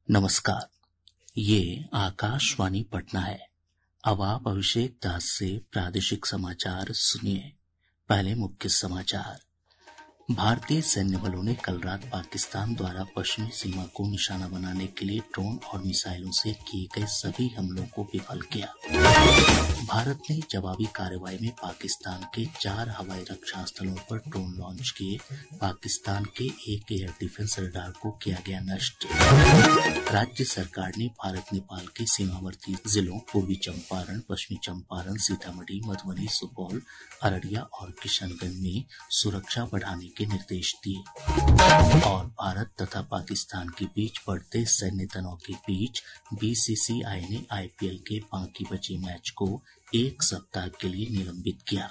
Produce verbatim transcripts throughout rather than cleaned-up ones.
नमस्कार, ये आकाशवाणी पटना है। अब आप अभिषेक दास से प्रादेशिक समाचार सुनिए। पहले मुख्य समाचार। भारतीय सैन्य बलों ने कल रात पाकिस्तान द्वारा पश्चिमी सीमा को निशाना बनाने के लिए ड्रोन और मिसाइलों से किए गए सभी हमलों को विफल किया। भारत ने जवाबी कार्रवाई में पाकिस्तान के चार हवाई रक्षा स्थलों पर ड्रोन लॉन्च किए। पाकिस्तान के एक एयर डिफेंस रडार को किया गया नष्ट। राज्य सरकार ने भारत नेपाल के सीमावर्ती जिलों पूर्वी चंपारण, पश्चिमी चंपारण, सीतामढ़ी, मधुबनी, सुपौल, अररिया और किशनगंज में सुरक्षा बढ़ाने के निर्देश दिए। और भारत तथा पाकिस्तान के बीच बढ़ते सैन्य तनाव के बीच बीसीसीआई ने आईपीएल के बाकी बचे मैच को एक सप्ताह के लिए निलंबित किया।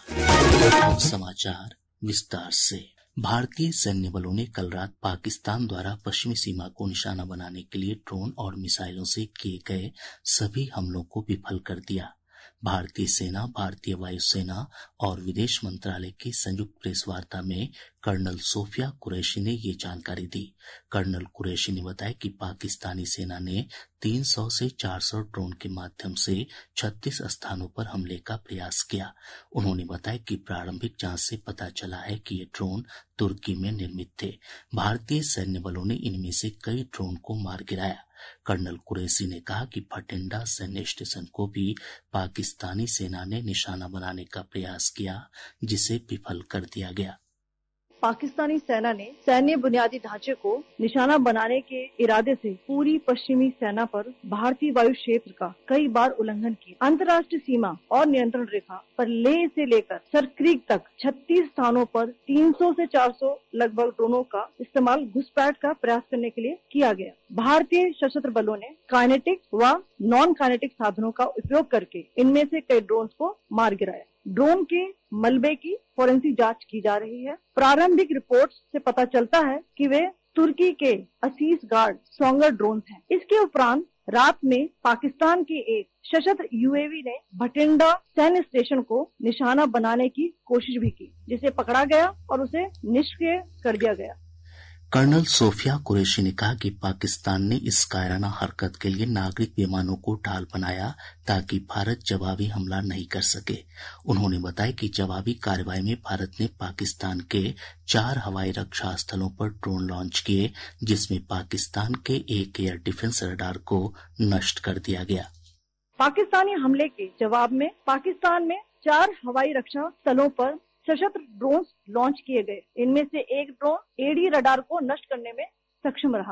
अब समाचार विस्तार से। भारतीय सैन्य बलों ने कल रात पाकिस्तान द्वारा पश्चिमी सीमा को निशाना बनाने के लिए ड्रोन और मिसाइलों से किए गए सभी हमलों को विफल कर दिया। भारतीय सेना, भारतीय वायुसेना और विदेश मंत्रालय की संयुक्त प्रेस वार्ता में कर्नल सोफिया कुरैशी ने ये जानकारी दी। कर्नल कुरैशी ने बताया कि पाकिस्तानी सेना ने तीन सौ से चार सौ ड्रोन के माध्यम से छत्तीस स्थानों पर हमले का प्रयास किया। उन्होंने बताया कि प्रारंभिक जांच से पता चला है कि ये ड्रोन तुर्की में निर्मित थे। भारतीय सैन्य बलों ने इनमें से कई ड्रोन को मार गिराया। कर्नल कुरैशी ने कहा कि भटिंडा सैन्य स्टेशन को भी पाकिस्तानी सेना ने निशाना बनाने का प्रयास किया, जिसे विफल कर दिया गया। पाकिस्तानी सेना ने सैन्य बुनियादी ढांचे को निशाना बनाने के इरादे से पूरी पश्चिमी सेना पर भारतीय वायु क्षेत्र का कई बार उल्लंघन किया। अंतर्राष्ट्रीय सीमा और नियंत्रण रेखा पर लेह से लेकर सरक्रीक तक छत्तीस स्थानों पर तीन सौ से चार सौ लगभग ड्रोनों का इस्तेमाल घुसपैठ का प्रयास करने के लिए किया गया। भारतीय सशस्त्र बलों ने काइनेटिक व नॉन काइनेटिक साधनों का उपयोग करके इनमें से कई ड्रोन को मार गिराया। ड्रोन के मलबे की फोरेंसिक जांच की जा रही है। प्रारंभिक रिपोर्ट से पता चलता है कि वे तुर्की के असीस गार्ड सोंगर ड्रोन हैं। इसके उपरांत रात में पाकिस्तान के एक सशस्त्र यूएवी ने भटिंडा सैन्य स्टेशन को निशाना बनाने की कोशिश भी की, जिसे पकड़ा गया और उसे निष्क्रिय कर दिया गया। कर्नल सोफिया कुरैशी ने कहा कि पाकिस्तान ने इस कायराना हरकत के लिए नागरिक विमानों को ढाल बनाया ताकि भारत जवाबी हमला नहीं कर सके। उन्होंने बताया कि जवाबी कार्रवाई में भारत ने पाकिस्तान के चार हवाई रक्षा स्थलों पर ड्रोन लॉन्च किए, जिसमें पाकिस्तान के एक एयर डिफेंस रडार को नष्ट कर दिया गया। पाकिस्तानी हमले के जवाब में पाकिस्तान में चार हवाई रक्षा स्थलों पर सशस्त्र ड्रोन लॉन्च किए गए। इनमें से एक ड्रोन एडी रडार को नष्ट करने में सक्षम रहा।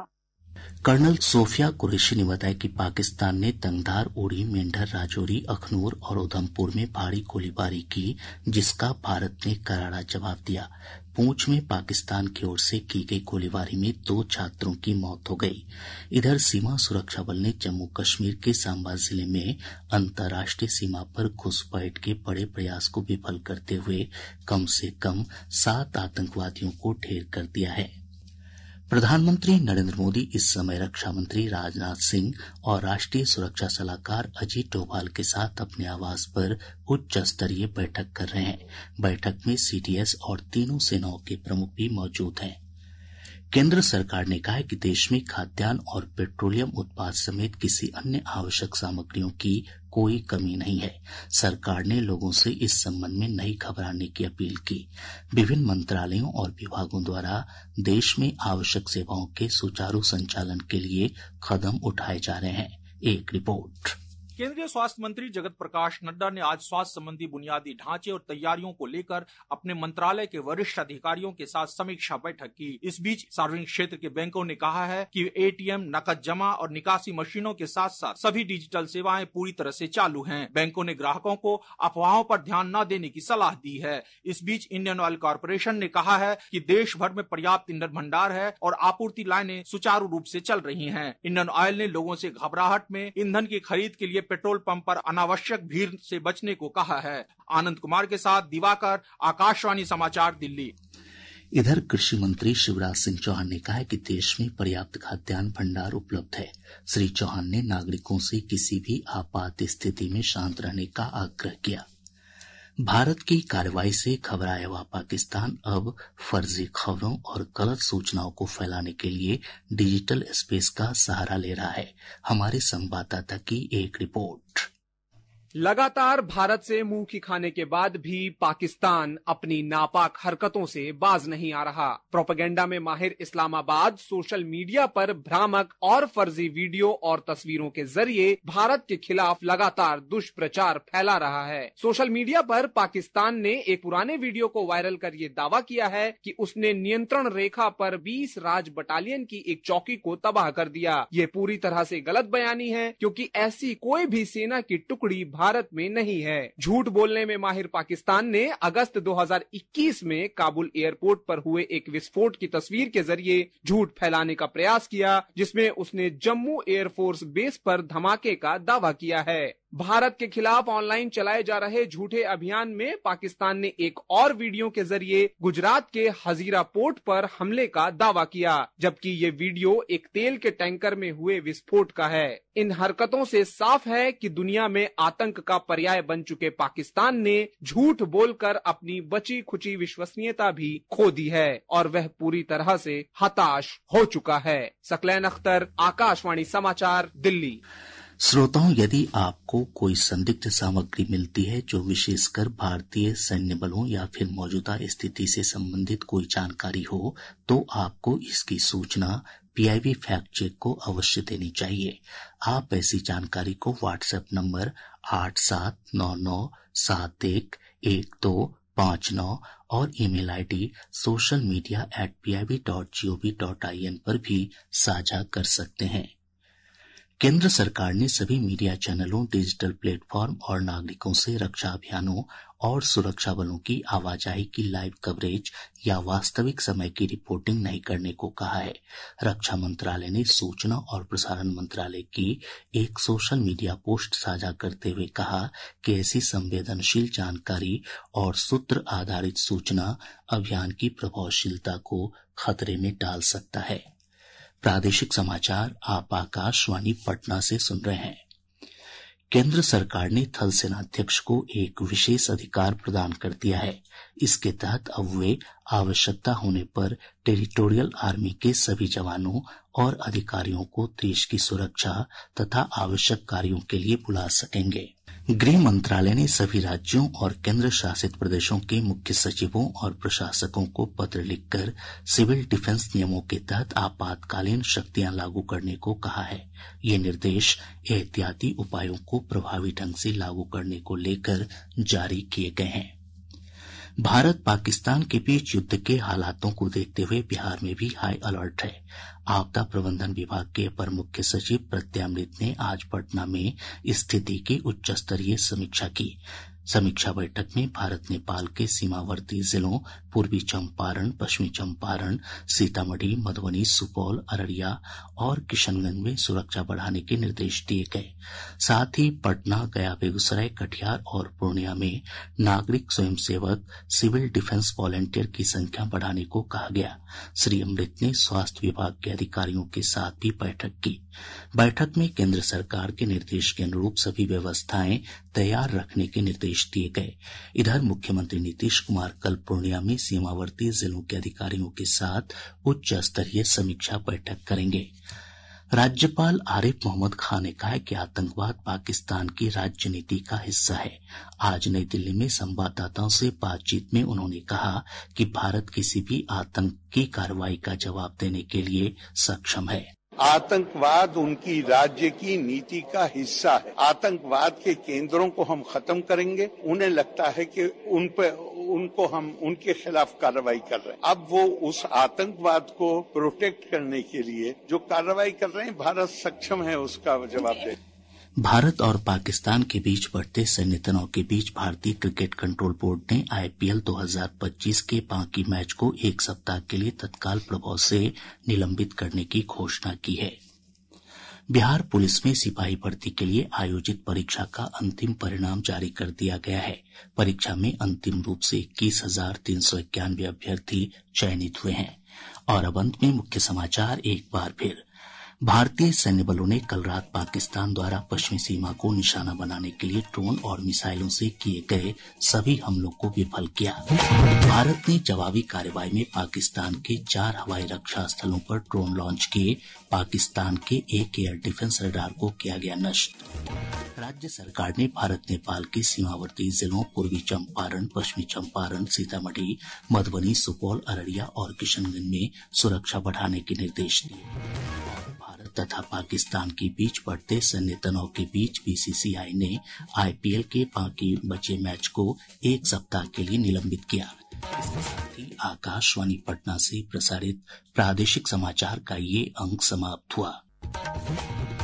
कर्नल सोफिया कुरैशी ने बताया कि पाकिस्तान ने तंगधार, उड़ी, मेंढर, राजौरी, अखनूर और उधमपुर में भारी गोलीबारी की, जिसका भारत ने करारा जवाब दिया। पूंछ में पाकिस्तान की ओर से की गई गोलीबारी में दो छात्रों की मौत हो गई। इधर सीमा सुरक्षा बल ने जम्मू कश्मीर के सांबा जिले में अंतर्राष्ट्रीय सीमा पर घुसपैठ के बड़े प्रयास को विफल करते हुए कम से कम सात आतंकवादियों को ढेर कर दिया है। प्रधानमंत्री नरेंद्र मोदी इस समय रक्षा मंत्री राजनाथ सिंह और राष्ट्रीय सुरक्षा सलाहकार अजीत डोभाल के साथ अपने आवास पर उच्च स्तरीय बैठक कर रहे हैं। बैठक में सीडीएस और तीनों सेनाओं के प्रमुख भी मौजूद हैं। केंद्र सरकार ने कहा है कि देश में खाद्यान्न और पेट्रोलियम उत्पाद समेत किसी अन्य आवश्यक सामग्रियों की कोई कमी नहीं है। सरकार ने लोगों से इस संबंध में नहीं घबराने की अपील की। विभिन्न मंत्रालयों और विभागों द्वारा देश में आवश्यक सेवाओं के सुचारू संचालन के लिए कदम उठाए जा रहे हैं। एक रिपोर्ट। केंद्रीय स्वास्थ्य मंत्री जगत प्रकाश नड्डा ने आज स्वास्थ्य संबंधी बुनियादी ढांचे और तैयारियों को लेकर अपने मंत्रालय के वरिष्ठ अधिकारियों के साथ समीक्षा बैठक की। इस बीच सार्वजनिक क्षेत्र के बैंकों ने कहा है कि एटीएम, नकद जमा और निकासी मशीनों के साथ साथ सभी डिजिटल सेवाएं पूरी तरह से चालू हैं। बैंकों ने ग्राहकों को अफवाहों पर ध्यान न देने की सलाह दी है। इस बीच इंडियन ऑयल कॉर्पोरेशन ने कहा है कि देश भर में पर्याप्त ईंधन भंडार है और आपूर्ति लाइनें सुचारू रूप से चल रही हैं। इंडियन ऑयल ने लोगों से घबराहट में ईंधन की खरीद के लिए पेट्रोल पंप पर अनावश्यक भीड़ से बचने को कहा है। आनंद कुमार के साथ दिवाकर, आकाशवाणी समाचार, दिल्ली। इधर कृषि मंत्री शिवराज सिंह चौहान ने कहा है कि देश में पर्याप्त खाद्यान्न भंडार उपलब्ध है। श्री चौहान ने नागरिकों से किसी भी आपात स्थिति में शांत रहने का आग्रह किया। भारत की कार्रवाई से घबराया हुआ पाकिस्तान अब फर्जी खबरों और गलत सूचनाओं को फैलाने के लिए डिजिटल स्पेस का सहारा ले रहा है। हमारे संवाददाता की एक रिपोर्ट। लगातार भारत से मुंह की खाने के बाद भी पाकिस्तान अपनी नापाक हरकतों से बाज नहीं आ रहा। प्रोपेगेंडा में माहिर इस्लामाबाद सोशल मीडिया पर भ्रामक और फर्जी वीडियो और तस्वीरों के जरिए भारत के खिलाफ लगातार दुष्प्रचार फैला रहा है। सोशल मीडिया पर पाकिस्तान ने एक पुराने वीडियो को वायरल कर ये दावा किया है कि उसने नियंत्रण रेखा पर बीस राज बटालियन की एक चौकी को तबाह कर दिया। ये पूरी तरह से गलत बयानी है, क्योंकि ऐसी कोई भी सेना की टुकड़ी भारत में नहीं है। झूठ बोलने में माहिर पाकिस्तान ने अगस्त दो हज़ार इक्कीस में काबुल एयरपोर्ट पर हुए एक विस्फोट की तस्वीर के जरिए झूठ फैलाने का प्रयास किया, जिसमें उसने जम्मू एयरफोर्स बेस पर धमाके का दावा किया है। भारत के खिलाफ ऑनलाइन चलाए जा रहे झूठे अभियान में पाकिस्तान ने एक और वीडियो के जरिए गुजरात के हजीरा पोर्ट पर हमले का दावा किया, जबकि ये वीडियो एक तेल के टैंकर में हुए विस्फोट का है। इन हरकतों से साफ है कि दुनिया में आतंक का पर्याय बन चुके पाकिस्तान ने झूठ बोलकर अपनी बची खुची विश्वसनीयता भी खो दी है और वह पूरी तरह से हताश हो चुका है। सकलैन अख्तर, आकाशवाणी समाचार, दिल्ली। श्रोताओं, यदि आपको कोई संदिग्ध सामग्री मिलती है जो विशेषकर भारतीय सैन्य बलों या फिर मौजूदा स्थिति से संबंधित कोई जानकारी हो, तो आपको इसकी सूचना पीआईबी फैक्ट चेक को अवश्य देनी चाहिए। आप ऐसी जानकारी को व्हाट्सएप नंबर आठ सात नौ नौ सात एक एक दो पाँच नौ और email ID social media at P I B dot G O V dot I N पर भी साझा कर सकते हैं। केंद्र सरकार ने सभी मीडिया चैनलों, डिजिटल प्लेटफॉर्म और नागरिकों से रक्षा अभियानों और सुरक्षा बलों की आवाजाही की लाइव कवरेज या वास्तविक समय की रिपोर्टिंग नहीं करने को कहा है। रक्षा मंत्रालय ने सूचना और प्रसारण मंत्रालय की एक सोशल मीडिया पोस्ट साझा करते हुए कहा कि ऐसी संवेदनशील जानकारी और सूत्र आधारित सूचना अभियान की प्रभावशीलता को खतरे में डाल सकता है। प्रादेशिक समाचार आप आकाशवाणी पटना से सुन रहे हैं। केंद्र सरकार ने थल सेनाध्यक्ष को एक विशेष अधिकार प्रदान कर दिया है। इसके तहत अब वे आवश्यकता होने पर टेरिटोरियल आर्मी के सभी जवानों और अधिकारियों को देश की सुरक्षा तथा आवश्यक कार्यों के लिए बुला सकेंगे। गृह मंत्रालय ने सभी राज्यों और केंद्र शासित प्रदेशों के मुख्य सचिवों और प्रशासकों को पत्र लिखकर सिविल डिफेंस नियमों के तहत आपातकालीन शक्तियां लागू करने को कहा है। ये निर्देश एहतियाती उपायों को प्रभावी ढंग से लागू करने को लेकर जारी किए गए हैं। भारत पाकिस्तान के बीच युद्ध के हालातों को देखते हुए बिहार में भी हाई अलर्ट है। आपदा प्रबंधन विभाग के अपर मुख्य सचिव प्रत्यय ने आज पटना में स्थिति की उच्च स्तरीय समीक्षा की। समीक्षा बैठक में भारत नेपाल के सीमावर्ती जिलों पूर्वी चंपारण, पश्चिमी चंपारण, सीतामढ़ी, मधुबनी, सुपौल, अररिया और किशनगंज में सुरक्षा बढ़ाने के निर्देश दिए गए। साथ ही पटना, गया, बेगूसराय, कटिहार और पूर्णिया में नागरिक स्वयंसेवक, सिविल डिफेंस वॉलंटियर की संख्या बढ़ाने को कहा गया। श्री अमृत ने स्वास्थ्य विभाग के अधिकारियों के साथ भी बैठक की। बैठक में केंद्र सरकार के निर्देश के अनुरूप सभी व्यवस्थाएं तैयार रखने के निर्देश दिए गए। इधर मुख्यमंत्री नीतीश कुमार कल पूर्णिया में सीमावर्ती जिलों के अधिकारियों के साथ उच्च स्तरीय समीक्षा बैठक करेंगे। राज्यपाल आरिफ मोहम्मद खान ने कहा है कि आतंकवाद पाकिस्तान की राज्य नीति का हिस्सा है। आज नई दिल्ली में संवाददाताओं से बातचीत में उन्होंने कहा कि भारत किसी भी आतंकी कार्रवाई का जवाब देने के लिए सक्षम है। आतंकवाद उनकी राज्य की नीति का हिस्सा है। आतंकवाद के केंद्रों को हम खत्म करेंगे। उन्हें लगता है कि उन पे उनको हम उनके खिलाफ कार्रवाई कर रहे हैं। अब वो उस आतंकवाद को प्रोटेक्ट करने के लिए जो कार्रवाई कर रहे हैं, भारत सक्षम है उसका जवाब दे। भारत और पाकिस्तान के बीच बढ़ते सैन्य तनाव के बीच भारतीय क्रिकेट कंट्रोल बोर्ड ने आईपीएल दो हज़ार पच्चीस के बाकी मैच को एक सप्ताह के लिए तत्काल प्रभाव से निलंबित करने की घोषणा की है। बिहार पुलिस में सिपाही भर्ती के लिए आयोजित परीक्षा का अंतिम परिणाम जारी कर दिया गया है। परीक्षा में अंतिम रूप से इक्कीस हजार तीन सौ इक्यानवे अभ्यर्थी चयनित हुए हैं। और अब अंत में मुख्य समाचार एक बार फिर। भारतीय सैन्य बलों ने कल रात पाकिस्तान द्वारा पश्चिमी सीमा को निशाना बनाने के लिए ड्रोन और मिसाइलों से किए गए सभी हमलों को विफल किया। भारत ने जवाबी कार्रवाई में पाकिस्तान के चार हवाई रक्षा स्थलों पर ड्रोन लॉन्च किए। पाकिस्तान के एक एयर डिफेंस रडार को किया गया नष्ट। राज्य सरकार ने भारत नेपाल के सीमावर्ती जिलों पूर्वी चंपारण, पश्चिमी चंपारण, सीतामढ़ी, मधुबनी, सुपौल, अररिया और किशनगंज में सुरक्षा बढ़ाने के निर्देश दिए। भारत तथा पाकिस्तान के बीच बढ़ते सैन्य तनाव के बीच बीसीसीआई ने आईपीएल के बाकी बचे मैच को एक सप्ताह के लिए निलंबित किया। इसके साथ ही आकाशवाणी पटना से प्रसारित प्रादेशिक समाचार का ये अंक समाप्त हुआ।